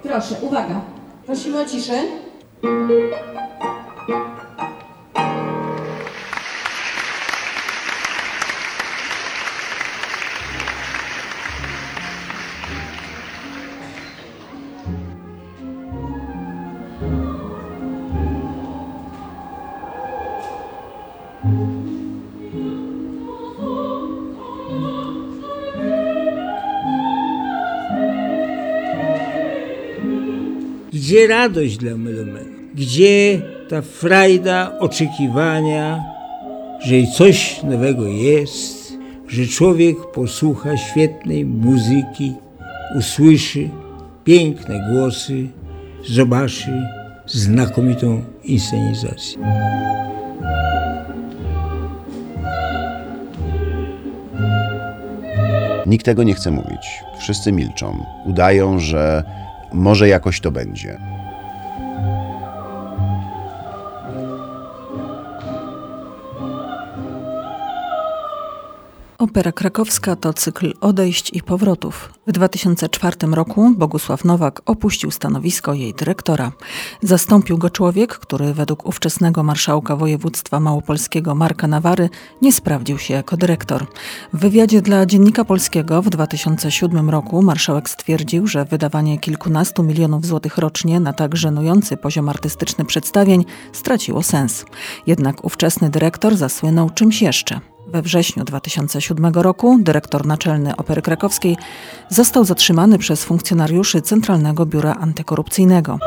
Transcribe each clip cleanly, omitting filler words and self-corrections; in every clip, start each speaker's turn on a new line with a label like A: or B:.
A: Proszę, uwaga. Prosimy o ciszę.
B: Gdzie radość dla Melomelu? Gdzie ta frajda oczekiwania, że coś nowego jest, że człowiek posłucha świetnej muzyki, usłyszy piękne głosy, zobaczy znakomitą inscenizację.
C: Nikt tego nie chce mówić. Wszyscy milczą. Udają, że może jakoś to będzie.
D: Opera krakowska to cykl odejść i powrotów. W 2004 roku Bogusław Nowak opuścił stanowisko jej dyrektora. Zastąpił go człowiek, który według ówczesnego marszałka województwa małopolskiego Marka Nawary nie sprawdził się jako dyrektor. W wywiadzie dla Dziennika Polskiego w 2007 roku marszałek stwierdził, że wydawanie kilkunastu milionów złotych rocznie na tak żenujący poziom artystyczny przedstawień straciło sens. Jednak ówczesny dyrektor zasłynął czymś jeszcze. We wrześniu 2007 roku dyrektor naczelny Opery Krakowskiej został zatrzymany przez funkcjonariuszy Centralnego Biura Antykorupcyjnego.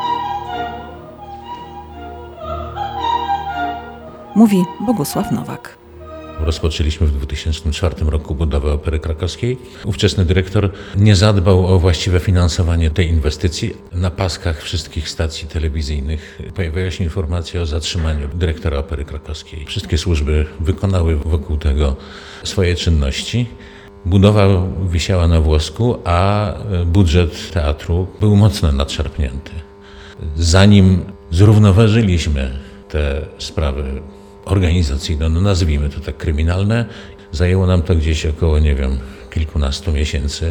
D: Mówi Bogusław Nowak.
E: Rozpoczęliśmy w 2004 roku budowę Opery Krakowskiej. Ówczesny dyrektor nie zadbał o właściwe finansowanie tej inwestycji. Na paskach wszystkich stacji telewizyjnych pojawiają się informacje o zatrzymaniu dyrektora Opery Krakowskiej. Wszystkie służby wykonały wokół tego swoje czynności. Budowa wisiała na włosku, a budżet teatru był mocno nadszarpnięty. Zanim zrównoważyliśmy te sprawy organizacyjne, nazwijmy to tak kryminalne, zajęło nam to gdzieś około, kilkunastu miesięcy.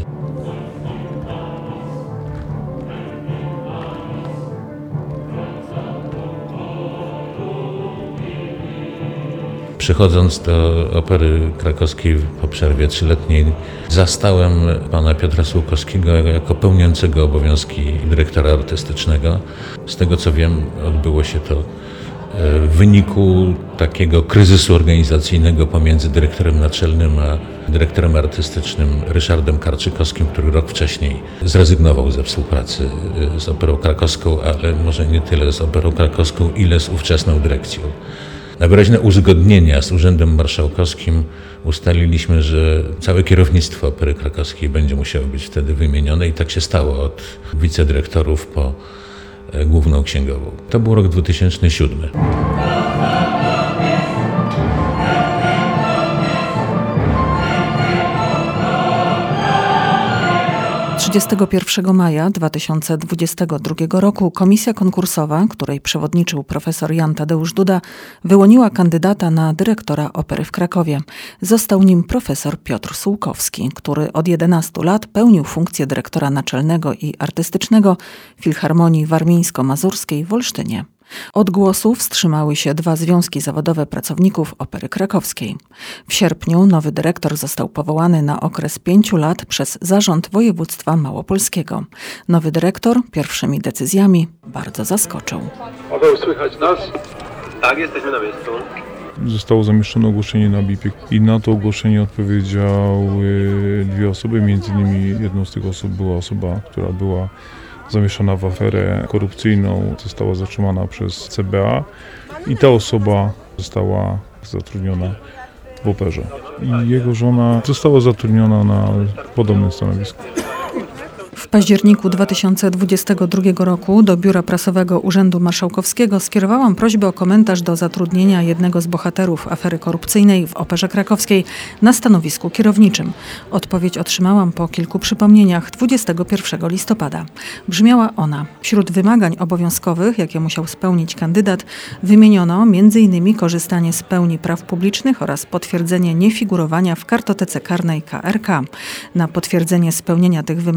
E: Przychodząc do Opery Krakowskiej po przerwie 3-letniej, zastałem pana Piotra Sułkowskiego jako pełniącego obowiązki dyrektora artystycznego. Z tego co wiem, odbyło się to w wyniku takiego kryzysu organizacyjnego pomiędzy dyrektorem naczelnym a dyrektorem artystycznym Ryszardem Karczykowskim, który rok wcześniej zrezygnował ze współpracy z Operą Krakowską, ale może nie tyle z Operą Krakowską, ile z ówczesną dyrekcją. Na wyraźne uzgodnienia z Urzędem Marszałkowskim ustaliliśmy, że całe kierownictwo Opery Krakowskiej będzie musiało być wtedy wymienione i tak się stało od wicedyrektorów po główną księgową. To był rok 2007.
D: 31 maja 2022 roku komisja konkursowa, której przewodniczył profesor Jan Tadeusz Duda, wyłoniła kandydata na dyrektora Opery w Krakowie. Został nim profesor Piotr Sułkowski, który od 11 lat pełnił funkcję dyrektora naczelnego i artystycznego Filharmonii Warmińsko-Mazurskiej w Olsztynie. Od głosu wstrzymały się 2 związki zawodowe pracowników Opery Krakowskiej. W sierpniu nowy dyrektor został powołany na okres 5 lat przez Zarząd Województwa Małopolskiego. Nowy dyrektor pierwszymi decyzjami bardzo zaskoczył.
F: Paweł, słychać nas?
G: Tak, jesteśmy na miejscu.
F: Zostało zamieszczone ogłoszenie na BIP-ie i na to ogłoszenie odpowiedziały 2 osoby, między innymi jedną z tych osób była osoba, która była zamieszana w aferę korupcyjną, została zatrzymana przez CBA i ta osoba została zatrudniona w operze. I jego żona została zatrudniona na podobnym stanowisku.
D: W październiku 2022 roku do Biura Prasowego Urzędu Marszałkowskiego skierowałam prośbę o komentarz do zatrudnienia jednego z bohaterów afery korupcyjnej w Operze Krakowskiej na stanowisku kierowniczym. Odpowiedź otrzymałam po kilku przypomnieniach 21 listopada. Brzmiała ona: wśród wymagań obowiązkowych, jakie musiał spełnić kandydat, wymieniono m.in. korzystanie z pełni praw publicznych oraz potwierdzenie niefigurowania w kartotece karnej KRK. Na potwierdzenie spełnienia tych wymagań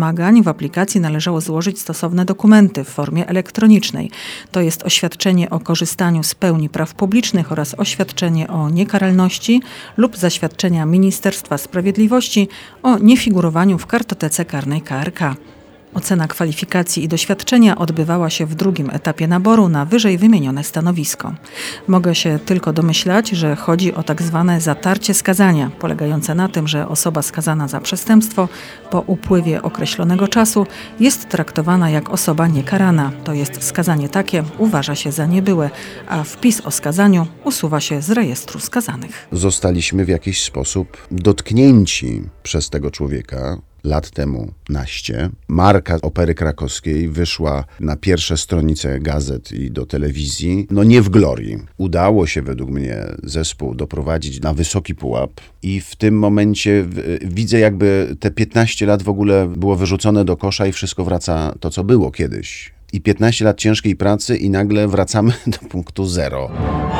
D: w aplikacji należało złożyć stosowne dokumenty w formie elektronicznej. To jest oświadczenie o korzystaniu z pełni praw publicznych oraz oświadczenie o niekaralności lub zaświadczenia Ministerstwa Sprawiedliwości o niefigurowaniu w kartotece karnej KRK. Ocena kwalifikacji i doświadczenia odbywała się w drugim etapie naboru na wyżej wymienione stanowisko. Mogę się tylko domyślać, że chodzi o tak zwane zatarcie skazania, polegające na tym, że osoba skazana za przestępstwo po upływie określonego czasu jest traktowana jak osoba niekarana. To jest skazanie takie uważa się za niebyłe, a wpis o skazaniu usuwa się z rejestru skazanych.
C: Zostaliśmy w jakiś sposób dotknięci przez tego człowieka. Lat temu naście. Marka Opery Krakowskiej wyszła na pierwsze stronice gazet i do telewizji. No nie w glorii. Udało się według mnie zespół doprowadzić na wysoki pułap i w tym momencie widzę, jakby te 15 lat w ogóle było wyrzucone do kosza i wszystko wraca to, co było kiedyś. I 15 lat ciężkiej pracy i nagle wracamy do punktu zero.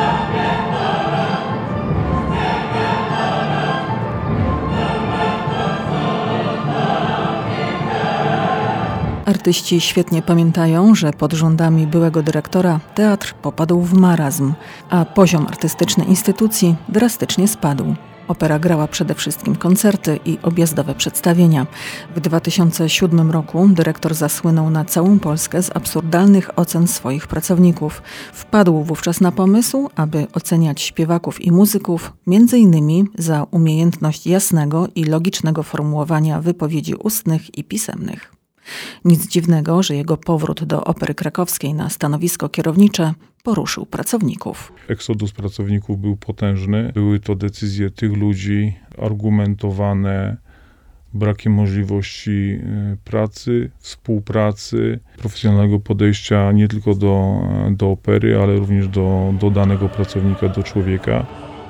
D: Artyści świetnie pamiętają, że pod rządami byłego dyrektora teatr popadł w marazm, a poziom artystyczny instytucji drastycznie spadł. Opera grała przede wszystkim koncerty i objazdowe przedstawienia. W 2007 roku dyrektor zasłynął na całą Polskę z absurdalnych ocen swoich pracowników. Wpadł wówczas na pomysł, aby oceniać śpiewaków i muzyków m.in. za umiejętność jasnego i logicznego formułowania wypowiedzi ustnych i pisemnych. Nic dziwnego, że jego powrót do Opery Krakowskiej na stanowisko kierownicze poruszył pracowników.
F: Eksodus pracowników był potężny. Były to decyzje tych ludzi argumentowane brakiem możliwości pracy, współpracy, profesjonalnego podejścia nie tylko do opery, ale również do danego pracownika, do człowieka.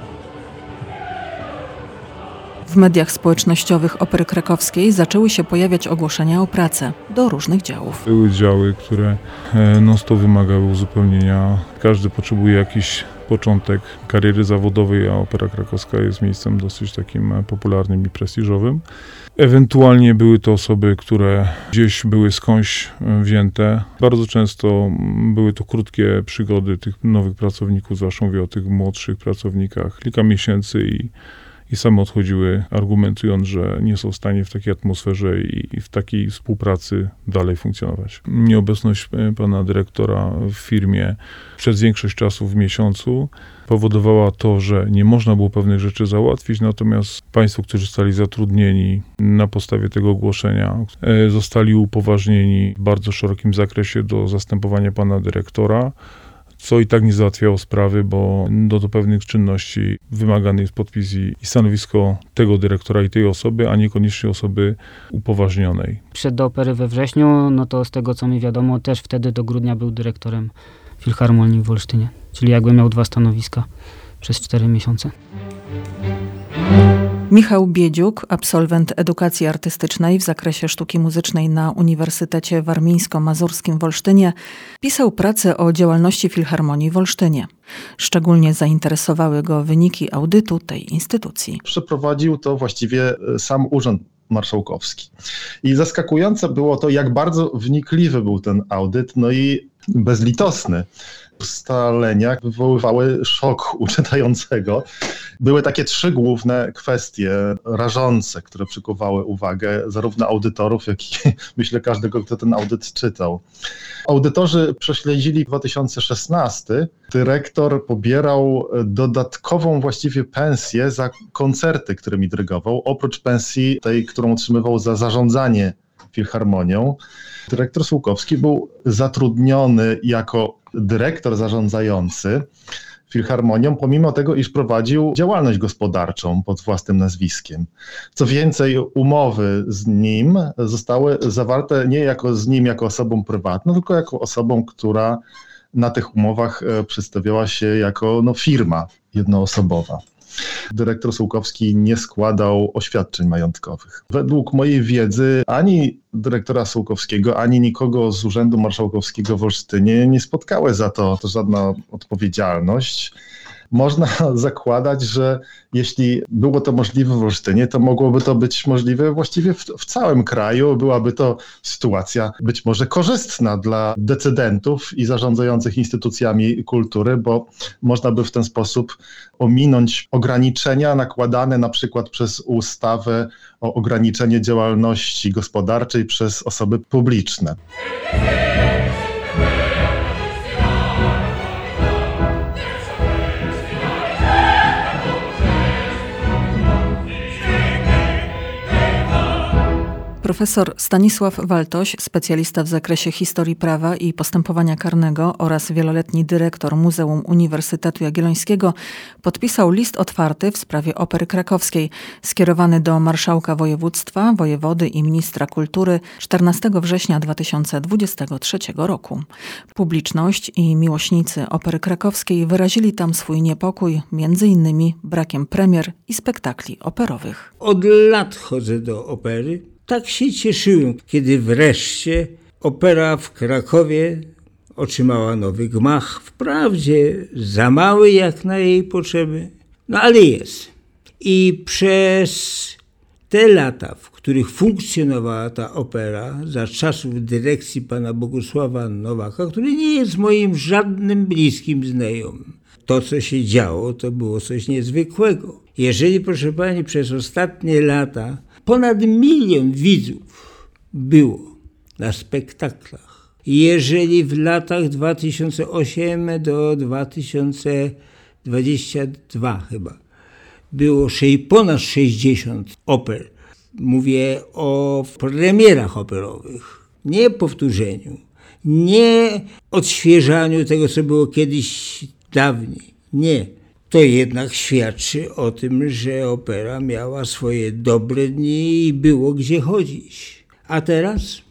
D: W mediach społecznościowych Opery Krakowskiej zaczęły się pojawiać ogłoszenia o pracę do różnych działów.
F: Były działy, które non-stop wymagały uzupełnienia. Każdy potrzebuje jakiś początek kariery zawodowej, a Opera Krakowska jest miejscem dosyć takim popularnym i prestiżowym. Ewentualnie były to osoby, które gdzieś były skądś wzięte. Bardzo często były to krótkie przygody tych nowych pracowników, zwłaszcza mówię o tych młodszych pracownikach, kilka miesięcy i same odchodziły, argumentując, że nie są w stanie w takiej atmosferze i w takiej współpracy dalej funkcjonować. Nieobecność pana dyrektora w firmie przez większość czasu w miesiącu powodowała to, że nie można było pewnych rzeczy załatwić, natomiast państwo, którzy zostali zatrudnieni na podstawie tego ogłoszenia, zostali upoważnieni w bardzo szerokim zakresie do zastępowania pana dyrektora, co i tak nie załatwiało sprawy, bo do pewnych czynności wymagany jest podpis i stanowisko tego dyrektora i tej osoby, a niekoniecznie osoby upoważnionej.
H: Przyszedł do opery we wrześniu, no to z tego co mi wiadomo, też wtedy do grudnia był dyrektorem Filharmonii w Olsztynie. Czyli jakby miał 2 stanowiska przez 4 miesiące.
D: Michał Biedziuk, absolwent edukacji artystycznej w zakresie sztuki muzycznej na Uniwersytecie Warmińsko-Mazurskim w Olsztynie, pisał pracę o działalności Filharmonii w Olsztynie. Szczególnie zainteresowały go wyniki audytu tej instytucji.
I: Przeprowadził to właściwie sam Urząd Marszałkowski. I zaskakujące było to, jak bardzo wnikliwy był ten audyt, no i bezlitosny. Ustalenia wywoływały szok u czytającego. Były takie 3 główne kwestie rażące, które przykuwały uwagę zarówno audytorów, jak i myślę każdego, kto ten audyt czytał. Audytorzy prześledzili 2016. Dyrektor pobierał dodatkową właściwie pensję za koncerty, którymi dyrygował, oprócz pensji tej, którą otrzymywał za zarządzanie Filharmonią. Dyrektor Sułkowski był zatrudniony jako dyrektor zarządzający Filharmonią, pomimo tego, iż prowadził działalność gospodarczą pod własnym nazwiskiem. Co więcej, umowy z nim zostały zawarte nie z nim jako osobą prywatną, tylko jako osobą, która na tych umowach przedstawiała się jako firma jednoosobowa. Dyrektor Sułkowski nie składał oświadczeń majątkowych. Według mojej wiedzy ani dyrektora Sułkowskiego, ani nikogo z Urzędu Marszałkowskiego w Olsztynie nie spotkały za to żadna odpowiedzialność. można zakładać, że jeśli było to możliwe w Olsztynie, to mogłoby to być możliwe właściwie w całym kraju. Byłaby to sytuacja być może korzystna dla decydentów i zarządzających instytucjami kultury, bo można by w ten sposób ominąć ograniczenia nakładane na przykład przez ustawę o ograniczenie działalności gospodarczej przez osoby publiczne.
D: Profesor Stanisław Waltoś, specjalista w zakresie historii prawa i postępowania karnego oraz wieloletni dyrektor Muzeum Uniwersytetu Jagiellońskiego, podpisał list otwarty w sprawie Opery Krakowskiej, skierowany do marszałka województwa, wojewody i ministra kultury 14 września 2023 roku. Publiczność i miłośnicy Opery Krakowskiej wyrazili tam swój niepokój, m.in. brakiem premier i spektakli operowych.
B: Od lat chodzę do opery. Tak się cieszyłem, kiedy wreszcie opera w Krakowie otrzymała nowy gmach. Wprawdzie za mały jak na jej potrzeby, no ale jest. I przez te lata, w których funkcjonowała ta opera, za czasów dyrekcji pana Bogusława Nowaka, który nie jest moim żadnym bliskim znajomym, to, co się działo, to było coś niezwykłego. Jeżeli, proszę pani, przez ostatnie lata ponad 1 milion widzów było na spektaklach. Jeżeli w latach 2008 do 2022 chyba było ponad 60 oper, mówię o premierach operowych, nie powtórzeniu, nie odświeżaniu tego, co było kiedyś dawniej, nie. To jednak świadczy o tym, że opera miała swoje dobre dni i było gdzie chodzić. A teraz?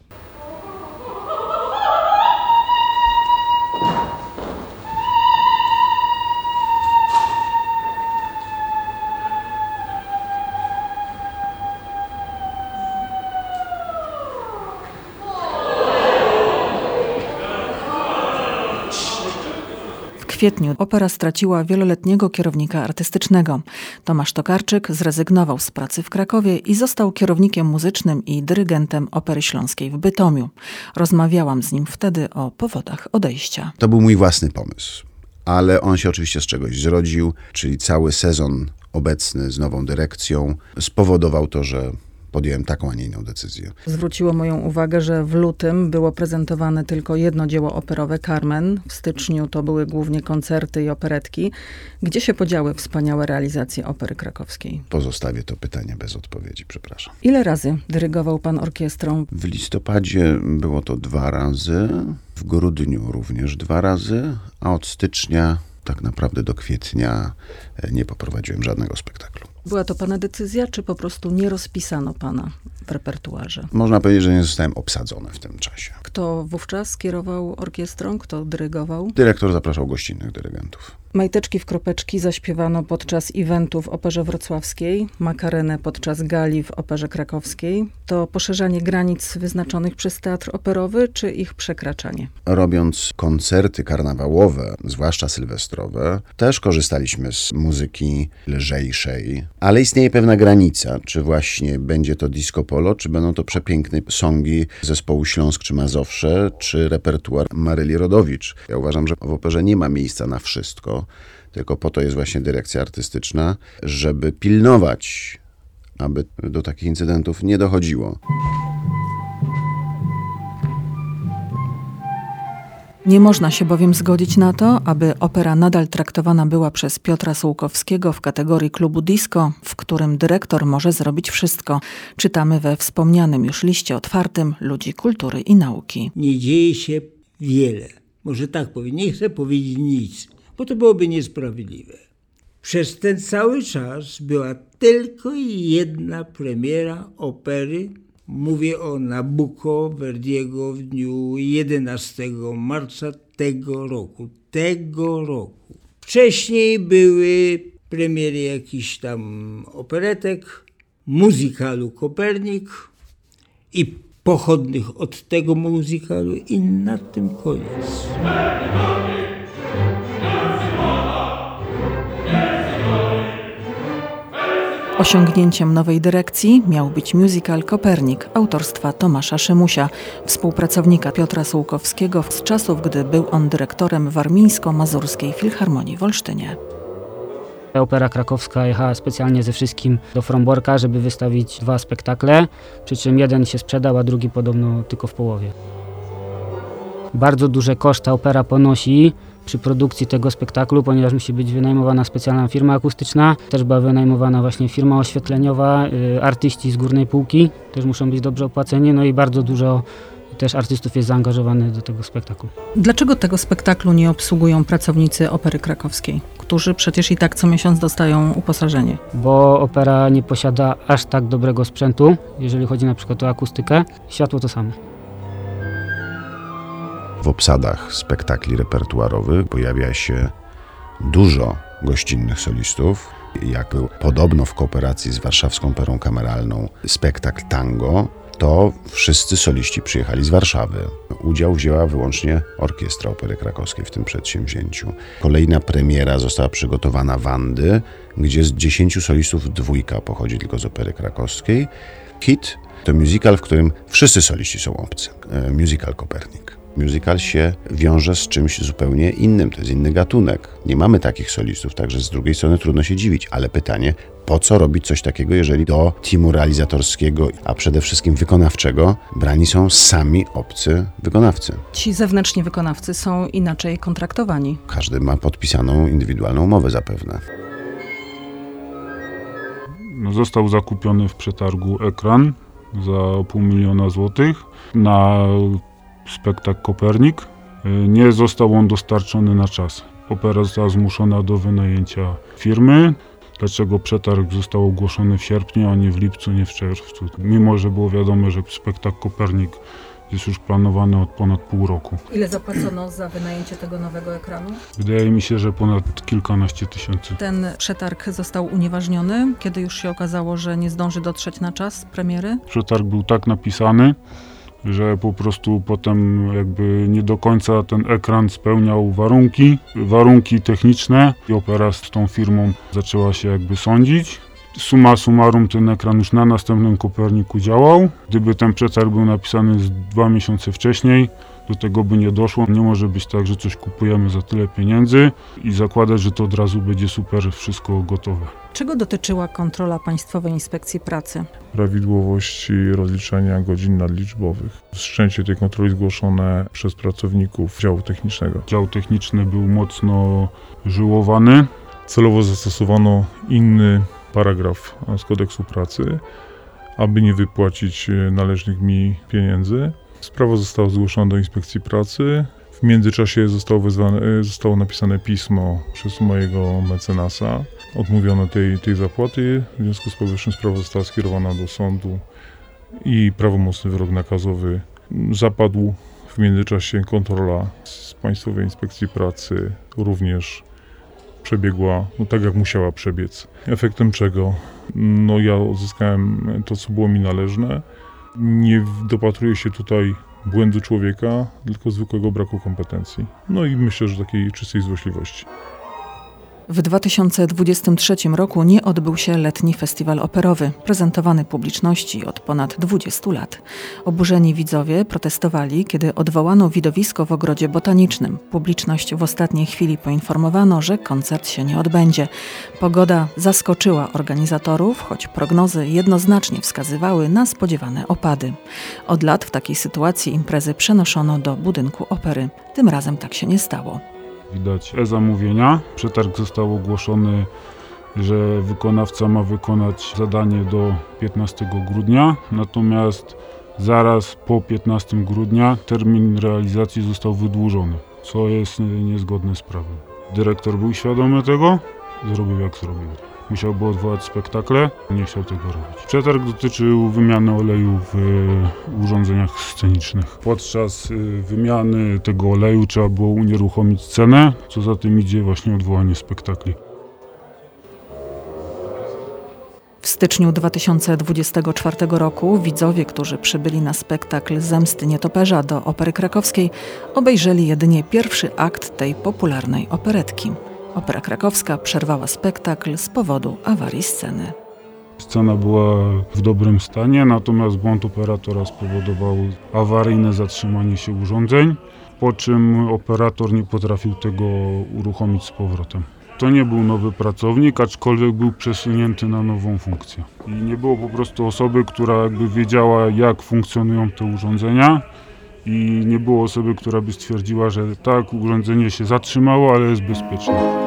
D: W kwietniu opera straciła wieloletniego kierownika artystycznego. Tomasz Tokarczyk zrezygnował z pracy w Krakowie i został kierownikiem muzycznym i dyrygentem Opery Śląskiej w Bytomiu. Rozmawiałam z nim wtedy o powodach odejścia.
C: To był mój własny pomysł, ale on się oczywiście z czegoś zrodził, czyli cały sezon obecny z nową dyrekcją spowodował to, że podjąłem taką, a nie inną decyzję.
D: Zwróciło moją uwagę, że w lutym było prezentowane tylko jedno dzieło operowe, Carmen. W styczniu to były głównie koncerty i operetki. Gdzie się podziały wspaniałe realizacje Opery Krakowskiej?
C: Pozostawię to pytanie bez odpowiedzi, przepraszam.
D: Ile razy dyrygował pan orkiestrą?
C: W listopadzie było to 2 razy, w grudniu również 2 razy, a od stycznia tak naprawdę do kwietnia nie poprowadziłem żadnego spektaklu.
D: Była to pana decyzja, czy po prostu nie rozpisano pana w repertuarze?
C: Można powiedzieć, że nie zostałem obsadzony w tym czasie.
D: Kto wówczas kierował orkiestrą? Kto dyrygował?
C: Dyrektor zapraszał gościnnych dyrygentów.
D: Majteczki w kropeczki zaśpiewano podczas eventu w Operze Wrocławskiej, Makarenę podczas gali w Operze Krakowskiej. To poszerzanie granic wyznaczonych przez teatr operowy, czy ich przekraczanie?
C: Robiąc koncerty karnawałowe, zwłaszcza sylwestrowe, też korzystaliśmy z muzyki lżejszej, ale istnieje pewna granica, czy właśnie będzie to disco polo, czy będą to przepiękne songi zespołu Śląsk czy Mazowsze, czy repertuar Maryli Rodowicz. Ja uważam, że w operze nie ma miejsca na wszystko, tylko po to jest właśnie dyrekcja artystyczna, żeby pilnować, aby do takich incydentów nie dochodziło.
D: Nie można się bowiem zgodzić na to, aby opera nadal traktowana była przez Piotra Sułkowskiego w kategorii klubu disco, w którym dyrektor może zrobić wszystko. Czytamy we wspomnianym już liście otwartym ludzi kultury i nauki.
B: Nie dzieje się wiele. Może tak powiem, nie chcę powiedzieć nic, bo to byłoby niesprawiedliwe. Przez ten cały czas była tylko jedna premiera opery. Mówię o Nabucco Verdiego w dniu 11 marca tego roku. Wcześniej były premiery jakichś tam operetek, muzykalu Kopernik i pochodnych od tego muzykalu i na tym koniec.
D: Osiągnięciem nowej dyrekcji miał być musical Kopernik autorstwa Tomasza Szymusia, współpracownika Piotra Sułkowskiego z czasów, gdy był on dyrektorem Warmińsko-Mazurskiej Filharmonii w Olsztynie.
H: Opera Krakowska jechała specjalnie ze wszystkim do Fromborka, żeby wystawić 2 spektakle, przy czym jeden się sprzedał, a drugi podobno tylko w połowie. Bardzo duże koszta opera ponosi przy produkcji tego spektaklu, ponieważ musi być wynajmowana specjalna firma akustyczna, też była wynajmowana właśnie firma oświetleniowa, artyści z górnej półki też muszą być dobrze opłaceni, no i bardzo dużo też artystów jest zaangażowanych do tego spektaklu.
D: Dlaczego tego spektaklu nie obsługują pracownicy Opery Krakowskiej, którzy przecież i tak co miesiąc dostają uposażenie?
H: Bo opera nie posiada aż tak dobrego sprzętu, jeżeli chodzi na przykład o akustykę. Światło to samo.
C: W obsadach spektakli repertuarowych pojawia się dużo gościnnych solistów. Jak był podobno w kooperacji z Warszawską Operą Kameralną spektakl tango, to wszyscy soliści przyjechali z Warszawy. Udział wzięła wyłącznie Orkiestra Opery Krakowskiej w tym przedsięwzięciu. Kolejna premiera została przygotowana Wandy, gdzie z 10 solistów 2 pochodzi tylko z Opery Krakowskiej. Hit to musical, w którym wszyscy soliści są obcy. Musical Kopernik. Musical się wiąże z czymś zupełnie innym, to jest inny gatunek. Nie mamy takich solistów, także z drugiej strony trudno się dziwić, ale pytanie, po co robić coś takiego, jeżeli do teamu realizatorskiego, a przede wszystkim wykonawczego, brani są sami obcy wykonawcy.
D: Ci zewnętrzni wykonawcy są inaczej kontraktowani.
C: Każdy ma podpisaną indywidualną umowę zapewne.
F: Został zakupiony w przetargu ekran za 500 000 złotych na spektakl Kopernik. Nie został on dostarczony na czas. Opera została zmuszona do wynajęcia firmy. Dlaczego przetarg został ogłoszony w sierpniu, a nie w lipcu, nie w czerwcu? Mimo że było wiadomo, że spektakl Kopernik jest już planowany od ponad pół roku.
D: Ile zapłacono za wynajęcie tego nowego ekranu?
F: Wydaje mi się, że ponad kilkanaście tysięcy.
D: Ten przetarg został unieważniony, kiedy już się okazało, że nie zdąży dotrzeć na czas premiery?
F: Przetarg był tak napisany, że po prostu potem jakby nie do końca ten ekran spełniał warunki techniczne i opera z tą firmą zaczęła się jakby sądzić. Summa summarum ten ekran już na następnym Koperniku działał. Gdyby ten przetarg był napisany 2 miesiące wcześniej, do tego by nie doszło. Nie może być tak, że coś kupujemy za tyle pieniędzy i zakładać, że to od razu będzie super, wszystko gotowe.
D: Czego dotyczyła kontrola Państwowej Inspekcji Pracy?
F: Prawidłowości rozliczania godzin nadliczbowych. Wszczęcie tej kontroli zgłoszone przez pracowników działu technicznego. Dział techniczny był mocno żyłowany. Celowo zastosowano inny paragraf z kodeksu pracy, aby nie wypłacić należnych mi pieniędzy. Sprawa została zgłoszona do Inspekcji Pracy. W międzyczasie zostało napisane pismo przez mojego mecenasa. Odmówiono tej zapłaty. W związku z powyższym sprawa została skierowana do sądu i prawomocny wyrok nakazowy zapadł. W międzyczasie kontrola z Państwowej Inspekcji Pracy również przebiegła tak, jak musiała przebiec. Efektem czego? Ja uzyskałem to, co było mi należne. Nie dopatruję się tutaj błędu człowieka, tylko zwykłego braku kompetencji. I myślę, że takiej czystej złośliwości.
D: W 2023 roku nie odbył się letni festiwal operowy, prezentowany publiczności od ponad 20 lat. Oburzeni widzowie protestowali, kiedy odwołano widowisko w Ogrodzie Botanicznym. Publiczność w ostatniej chwili poinformowano, że koncert się nie odbędzie. Pogoda zaskoczyła organizatorów, choć prognozy jednoznacznie wskazywały na spodziewane opady. Od lat w takiej sytuacji imprezy przenoszono do budynku opery. Tym razem tak się nie stało.
F: Widać e-zamówienia. Przetarg został ogłoszony, że wykonawca ma wykonać zadanie do 15 grudnia, natomiast zaraz po 15 grudnia termin realizacji został wydłużony, co jest niezgodne z prawem. Dyrektor był świadomy tego, zrobił jak zrobił. Musiałby odwołać spektakle, nie chciał tego robić. Przetarg dotyczył wymiany oleju w urządzeniach scenicznych. Podczas wymiany tego oleju trzeba było unieruchomić cenę, co za tym idzie właśnie odwołanie spektakli.
D: W styczniu 2024 roku widzowie, którzy przybyli na spektakl Zemsty Nietoperza do Opery Krakowskiej, obejrzeli jedynie pierwszy akt tej popularnej operetki. Opera Krakowska przerwała spektakl z powodu awarii sceny.
F: Scena była w dobrym stanie, natomiast błąd operatora spowodował awaryjne zatrzymanie się urządzeń, po czym operator nie potrafił tego uruchomić z powrotem. To nie był nowy pracownik, aczkolwiek był przesunięty na nową funkcję. I nie było po prostu osoby, która jakby wiedziała, jak funkcjonują te urządzenia, i nie było osoby, która by stwierdziła, że tak, urządzenie się zatrzymało, ale jest bezpieczne.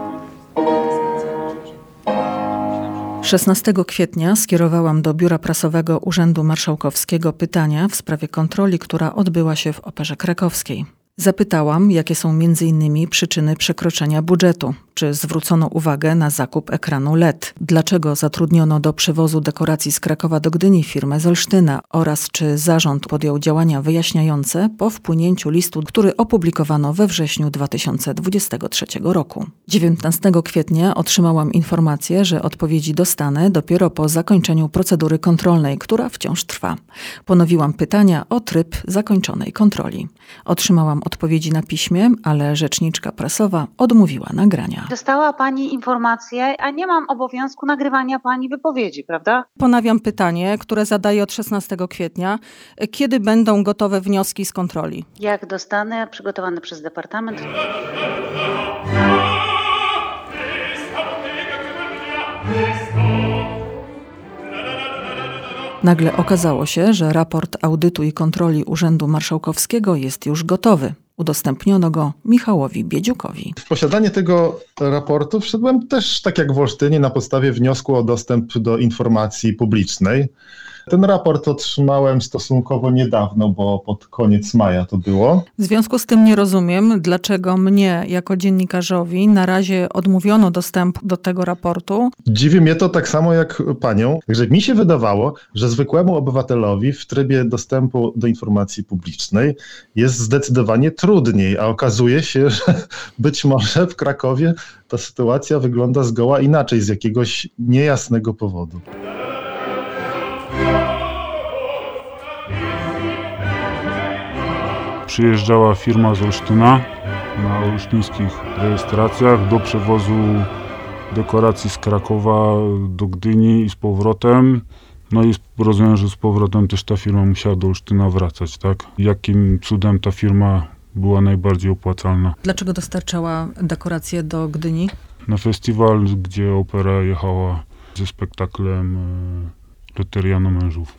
D: 16 kwietnia skierowałam do Biura Prasowego Urzędu Marszałkowskiego pytania w sprawie kontroli, która odbyła się w Operze Krakowskiej. Zapytałam, jakie są m.in. przyczyny przekroczenia budżetu. Czy zwrócono uwagę na zakup ekranu LED? Dlaczego zatrudniono do przewozu dekoracji z Krakowa do Gdyni firmę z Olsztyna? Oraz czy zarząd podjął działania wyjaśniające po wpłynięciu listu, który opublikowano we wrześniu 2023 roku. 19 kwietnia otrzymałam informację, że odpowiedzi dostanę dopiero po zakończeniu procedury kontrolnej, która wciąż trwa. Ponowiłam pytania o tryb zakończonej kontroli. Otrzymałam odpowiedzi na piśmie, ale rzeczniczka prasowa odmówiła nagrania.
J: Dostała Pani informację, a nie mam obowiązku nagrywania Pani wypowiedzi, prawda?
D: Ponawiam pytanie, które zadaję od 16 kwietnia. Kiedy będą gotowe wnioski z kontroli?
J: Jak dostanę, przygotowane przez Departament.
D: Nagle okazało się, że raport audytu i kontroli Urzędu Marszałkowskiego jest już gotowy. Udostępniono go Michałowi Biedziukowi.
I: W posiadanie tego raportu wszedłem też, tak jak w Olsztynie, na podstawie wniosku o dostęp do informacji publicznej. Ten raport otrzymałem stosunkowo niedawno, bo pod koniec maja to było.
D: W związku z tym nie rozumiem, dlaczego mnie jako dziennikarzowi na razie odmówiono dostępu do tego raportu.
I: Dziwi mnie to tak samo jak panią. Także mi się wydawało, że zwykłemu obywatelowi w trybie dostępu do informacji publicznej jest zdecydowanie trudniej, a okazuje się, że być może w Krakowie ta sytuacja wygląda zgoła inaczej, z jakiegoś niejasnego powodu.
F: Przyjeżdżała firma z Olsztyna na olsztyńskich rejestracjach do przewozu dekoracji z Krakowa do Gdyni i z powrotem. No i rozumiem, że z powrotem też ta firma musiała do Olsztyna wracać, tak? Jakim cudem ta firma była najbardziej opłacalna?
D: Dlaczego dostarczała dekoracje do Gdyni?
F: Na festiwal, gdzie opera jechała ze spektaklem Loteria na mężów.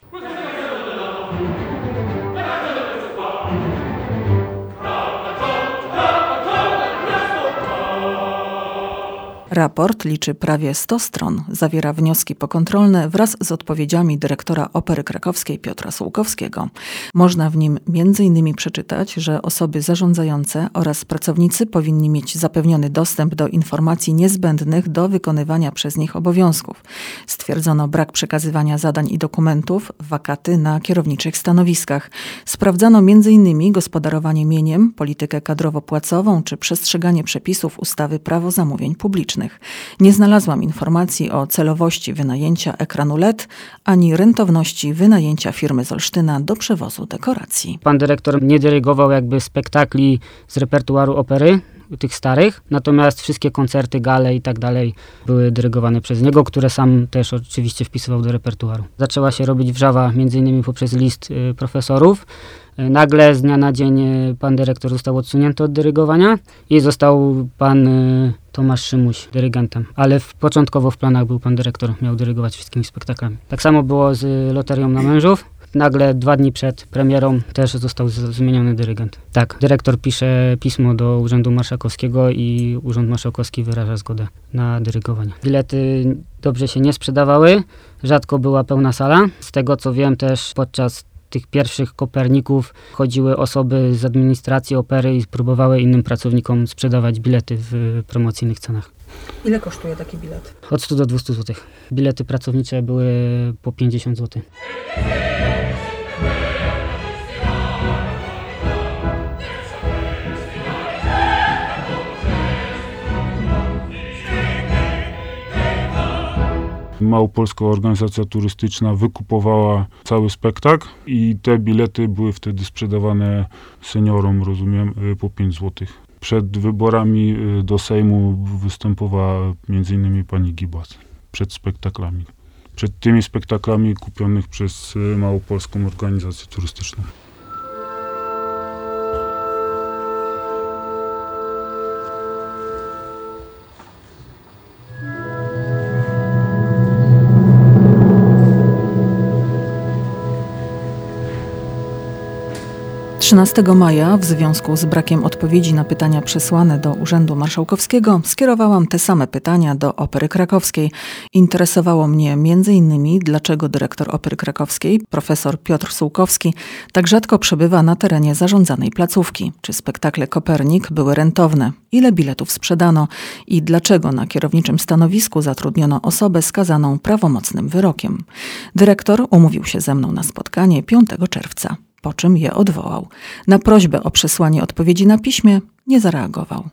D: Raport liczy prawie 100 stron, zawiera wnioski pokontrolne wraz z odpowiedziami dyrektora Opery Krakowskiej Piotra Sułkowskiego. Można w nim m.in. przeczytać, że osoby zarządzające oraz pracownicy powinni mieć zapewniony dostęp do informacji niezbędnych do wykonywania przez nich obowiązków. Stwierdzono brak przekazywania zadań i dokumentów, wakaty na kierowniczych stanowiskach. Sprawdzano m.in. gospodarowanie mieniem, politykę kadrowo-płacową czy przestrzeganie przepisów ustawy Prawo zamówień publicznych. Nie znalazłam informacji o celowości wynajęcia ekranu LED, ani rentowności wynajęcia firmy z Olsztyna do przewozu dekoracji.
H: Pan dyrektor nie dyrygował jakby spektakli z repertuaru opery, tych starych, natomiast wszystkie koncerty, gale i tak dalej były dyrygowane przez niego, które sam też oczywiście wpisywał do repertuaru. Zaczęła się robić wrzawa m.in. poprzez list profesorów. Nagle z dnia na dzień pan dyrektor został odsunięty od dyrygowania i został pan Tomasz Szymuś dyrygentem. Ale początkowo w planach był pan dyrektor, miał dyrygować wszystkimi spektaklami. Tak samo było z Loterią na mężów. Nagle 2 dni przed premierą też został zmieniony dyrygent. Tak, dyrektor pisze pismo do Urzędu Marszałkowskiego i Urząd Marszałkowski wyraża zgodę na dyrygowanie. Bilety dobrze się nie sprzedawały, rzadko była pełna sala. Z tego co wiem też podczas tych pierwszych Koperników chodziły osoby z administracji opery i próbowały innym pracownikom sprzedawać bilety w promocyjnych cenach.
D: Ile kosztuje taki bilet?
H: Od 100 do 200 zł. Bilety pracownicze były po 50 zł.
F: Małopolska Organizacja Turystyczna wykupowała cały spektakl i te bilety były wtedy sprzedawane seniorom, rozumiem, po 5 zł. Przed wyborami do Sejmu występowała m.in. pani Gibas przed spektaklami. przed tymi spektaklami kupionych przez Małopolską Organizację Turystyczną.
D: Trzynastego maja, w związku z brakiem odpowiedzi na pytania przesłane do Urzędu Marszałkowskiego, skierowałam te same pytania do Opery Krakowskiej. Interesowało mnie m.in. dlaczego dyrektor Opery Krakowskiej, profesor Piotr Sułkowski, tak rzadko przebywa na terenie zarządzanej placówki. Czy spektakle Kopernik były rentowne? Ile biletów sprzedano? I dlaczego na kierowniczym stanowisku zatrudniono osobę skazaną prawomocnym wyrokiem? Dyrektor umówił się ze mną na spotkanie 5 czerwca. Po czym je odwołał. Na prośbę o przesłanie odpowiedzi na piśmie nie zareagował.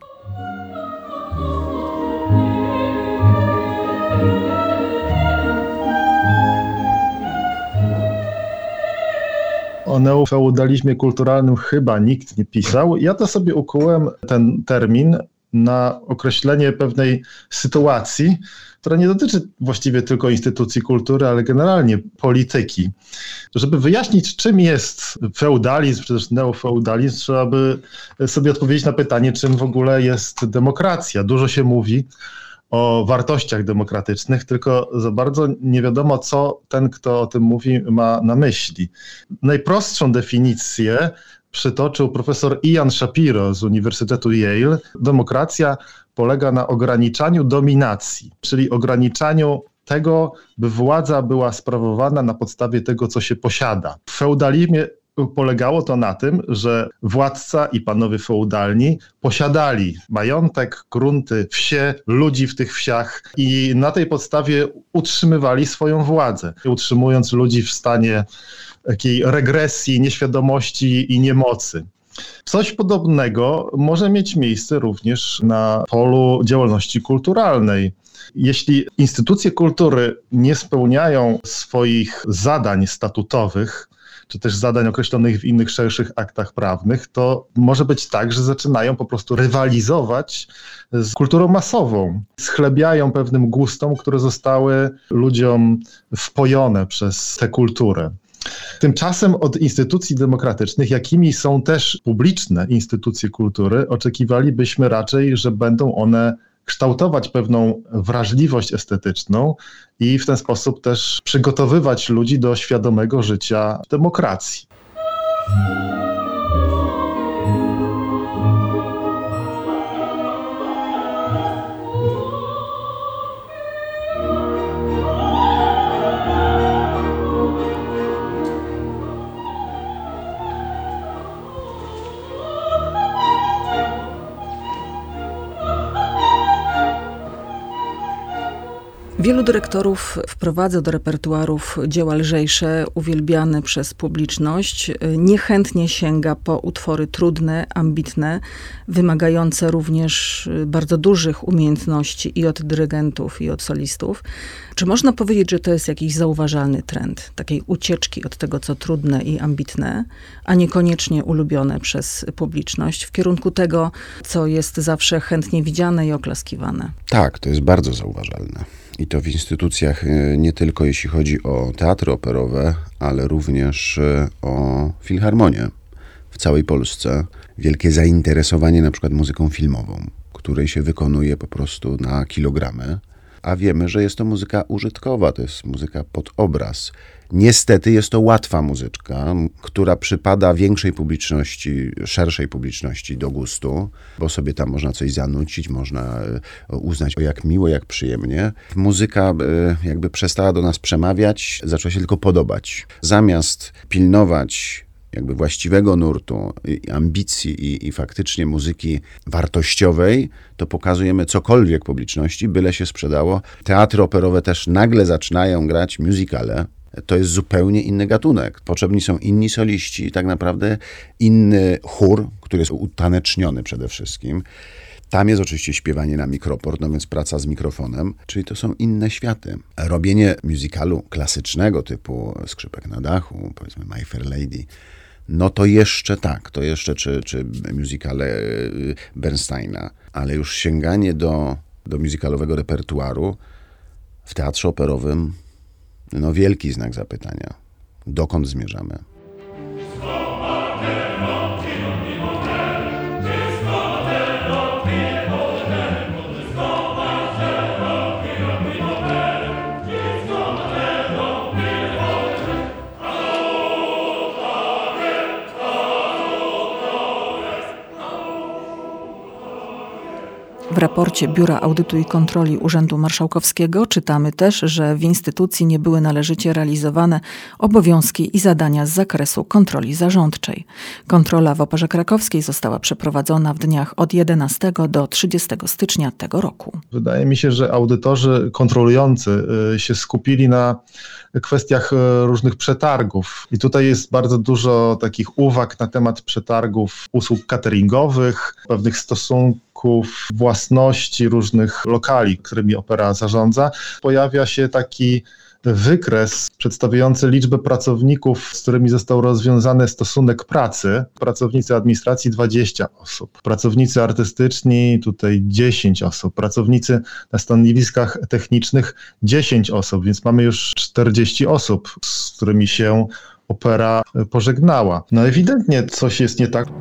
I: O neofeudalizmie kulturalnym chyba nikt nie pisał. Ja to sobie ukułem ten termin na określenie pewnej sytuacji, która nie dotyczy właściwie tylko instytucji kultury, ale generalnie polityki. Żeby wyjaśnić, czym jest feudalizm, czy też neofeudalizm, trzeba by sobie odpowiedzieć na pytanie, czym w ogóle jest demokracja. Dużo się mówi o wartościach demokratycznych, tylko za bardzo nie wiadomo, co ten, kto o tym mówi, ma na myśli. Najprostszą definicję przytoczył profesor Ian Shapiro z Uniwersytetu Yale. Demokracja polega na ograniczaniu dominacji, czyli ograniczaniu tego, by władza była sprawowana na podstawie tego, co się posiada. W feudalizmie polegało to na tym, że władca i panowie feudalni posiadali majątek, grunty, wsie, ludzi w tych wsiach i na tej podstawie utrzymywali swoją władzę, utrzymując ludzi w stanie takiej regresji, nieświadomości i niemocy. Coś podobnego może mieć miejsce również na polu działalności kulturalnej. Jeśli instytucje kultury nie spełniają swoich zadań statutowych, czy też zadań określonych w innych szerszych aktach prawnych, to może być tak, że zaczynają po prostu rywalizować z kulturą masową. Schlebiają pewnym gustom, które zostały ludziom wpojone przez tę kulturę. Tymczasem od instytucji demokratycznych, jakimi są też publiczne instytucje kultury, oczekiwalibyśmy raczej, że będą one kształtować pewną wrażliwość estetyczną i w ten sposób też przygotowywać ludzi do świadomego życia w demokracji.
D: Wielu dyrektorów wprowadza do repertuarów dzieła lżejsze, uwielbiane przez publiczność. Niechętnie sięga po utwory trudne, ambitne, wymagające również bardzo dużych umiejętności i od dyrygentów, i od solistów. Czy można powiedzieć, że to jest jakiś zauważalny trend takiej ucieczki od tego, co trudne i ambitne, a niekoniecznie ulubione przez publiczność, w kierunku tego, co jest zawsze chętnie widziane i oklaskiwane?
C: Tak, to jest bardzo zauważalne. I to w instytucjach nie tylko jeśli chodzi o teatry operowe, ale również o filharmonię w całej Polsce. Wielkie zainteresowanie na przykład muzyką filmową, której się wykonuje po prostu na kilogramy. A wiemy, że jest to muzyka użytkowa, to jest muzyka pod obraz. Niestety jest to łatwa muzyczka, która przypada większej publiczności, szerszej publiczności do gustu, bo sobie tam można coś zanucić, można uznać, o jak miło, jak przyjemnie. Muzyka jakby przestała do nas przemawiać, zaczęła się tylko podobać. Zamiast pilnować jakby właściwego nurtu, ambicji i faktycznie muzyki wartościowej, to pokazujemy cokolwiek publiczności, byle się sprzedało. Teatry operowe też nagle zaczynają grać musicale. To jest zupełnie inny gatunek. Potrzebni są inni soliści, tak naprawdę inny chór, który jest utaneczniony przede wszystkim. Tam jest oczywiście śpiewanie na mikroport, no więc praca z mikrofonem, czyli to są inne światy. Robienie musicalu klasycznego typu Skrzypek na dachu, powiedzmy My Fair Lady, no to jeszcze tak, to jeszcze czy musicale Bernsteina, ale już sięganie do musicalowego repertuaru w teatrze operowym No wielki znak zapytania. Dokąd zmierzamy?
D: W raporcie Biura Audytu i Kontroli Urzędu Marszałkowskiego czytamy też, że w instytucji nie były należycie realizowane obowiązki i zadania z zakresu kontroli zarządczej. Kontrola w Operze Krakowskiej została przeprowadzona w dniach od 11 do 30 stycznia tego roku.
I: Wydaje mi się, że audytorzy kontrolujący się skupili na kwestiach różnych przetargów. I tutaj jest bardzo dużo takich uwag na temat przetargów usług cateringowych, pewnych stosunków własności różnych lokali, którymi opera zarządza. Pojawia się taki wykres przedstawiający liczbę pracowników, z którymi został rozwiązany stosunek pracy. Pracownicy administracji 20 osób, pracownicy artystyczni tutaj 10 osób, pracownicy na stanowiskach technicznych 10 osób, więc mamy już 40 osób, z którymi się opera pożegnała. No ewidentnie coś jest nie tak.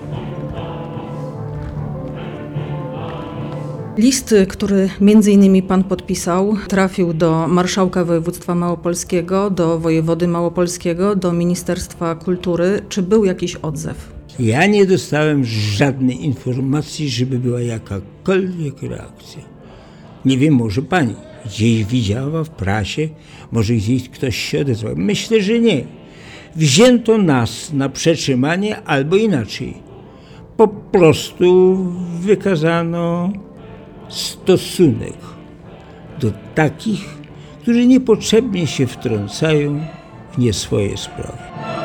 K: List, który m.in. pan podpisał, trafił do marszałka województwa małopolskiego, do wojewody małopolskiego, do Ministerstwa Kultury. Czy był jakiś odzew?
B: Ja nie dostałem żadnej informacji, żeby była jakakolwiek reakcja. Nie wiem, może pani gdzieś widziała w prasie, może gdzieś ktoś się odezwał. Myślę, że nie. Wzięto nas na przetrzymanie albo inaczej. Po prostu wykazano stosunek do takich, którzy niepotrzebnie się wtrącają w nie swoje sprawy.